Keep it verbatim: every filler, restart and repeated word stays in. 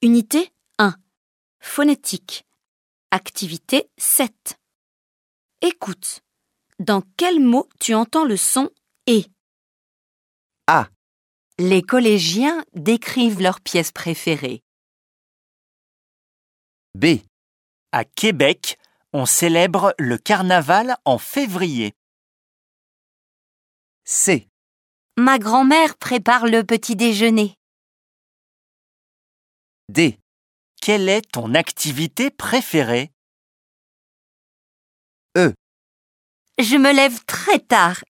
Unité un. Phonétique. Activité sept. Écoute. Dans quel mot tu entends le son « et » ? A. Les collégiens décrivent leurs pièces préférées. B. À Québec, on célèbre le carnaval en février. C. Ma grand-mère prépare le petit déjeuner. D. Quelle est ton activité préférée? E. Je me lève très tard